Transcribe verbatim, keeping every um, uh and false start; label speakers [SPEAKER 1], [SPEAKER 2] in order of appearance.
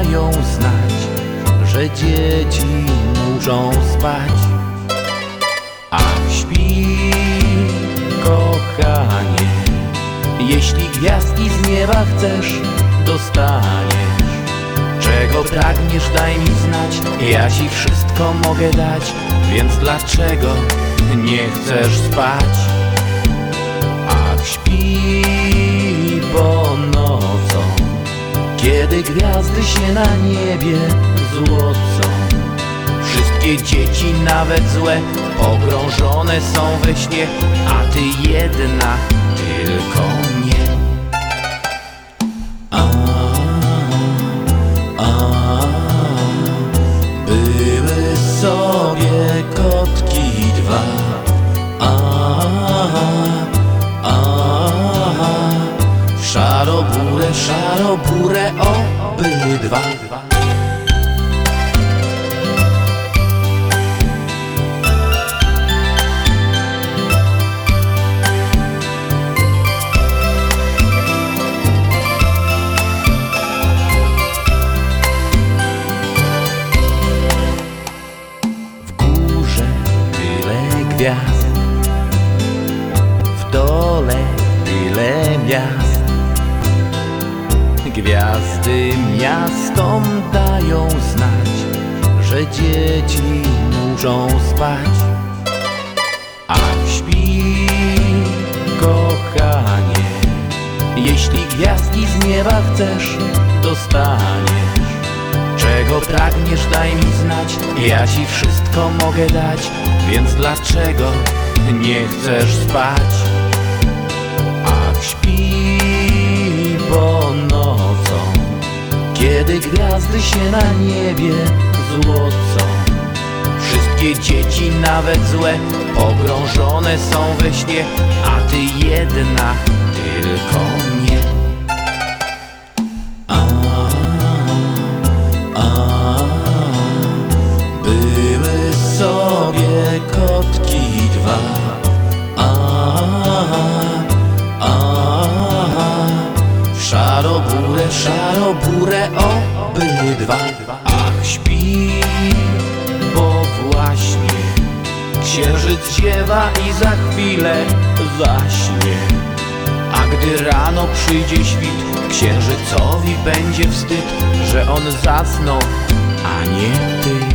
[SPEAKER 1] dają znać, że dzieci muszą spać. A śpi, kochanie, jeśli gwiazdki z nieba chcesz, dostaniesz. Czego pragniesz, daj mi znać, ja ci wszystko mogę dać. Więc dlaczego nie chcesz spać? Ach, śpi, bo nocą, kiedy gwiazdy się na niebie złocą, wszystkie dzieci, nawet złe, pogrążone są we śnie, a ty jedna tylko nie. A, a, były sobie kotki dwa. A, a, szarobure, szarobure obydwa. Gwiazd, w dole tyle miast. Gwiazdy miastom dają znać, że dzieci muszą spać. A śpi, kochanie, jeśli gwiazdki z nieba chcesz, dostaniesz. Czego pragniesz, daj mi znać, ja ci wszystko mogę dać. Więc dlaczego nie chcesz spać? Ach, śpi, bo nocą, kiedy gwiazdy się na niebie złocą, wszystkie dzieci, nawet złe, pogrążone są we śnie, a ty jedna tylko nie. A, a, były sobie kotki dwa. A, a, szarobure, szarobure obydwa. Ach, śpi, bo właśnie księżyc ziewa i za chwilę zaśnie. A gdy rano przyjdzie świt, księżycowi będzie wstyd, że on zasnął, a nie ty.